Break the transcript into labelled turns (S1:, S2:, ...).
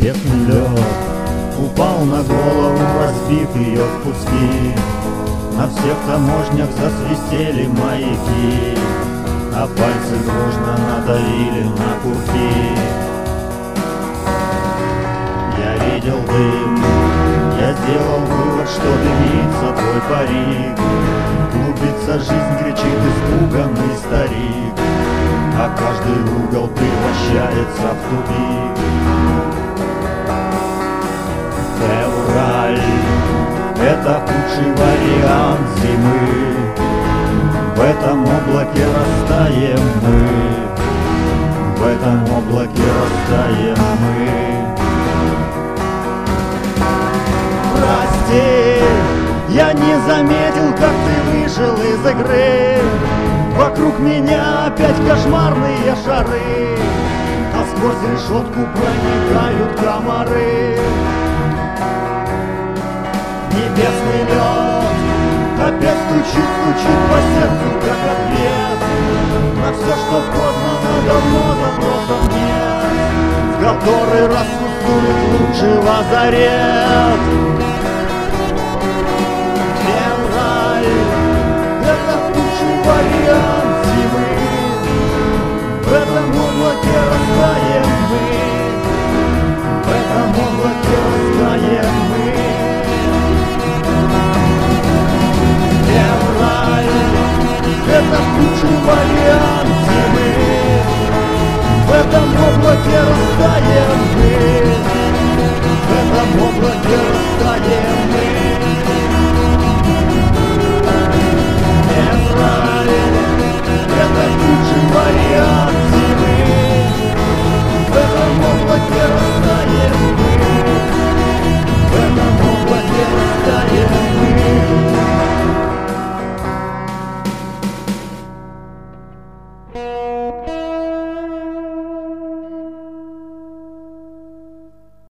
S1: Небесный лед упал на голову, разбив ее в куски. На всех таможнях засвистели маяки, а пальцы дружно надавили на курки. Я видел дым, я сделал вывод, что дымится твой парик. Клубится жизнь, кричит испуганный старик, а каждый угол превращается в тупик. Февраль — это худший вариант зимы. В этом облаке растаем мы, в этом облаке растаем мы. Прости, я не заметил, как ты вышел из игры. Вокруг меня опять кошмарные шары, а сквозь решетку проникают комары. Небесный лед опять стучит, стучит по сердцу, как ответ на все, что познано давно, запросов нет, в который раз уснули лучший лазарет.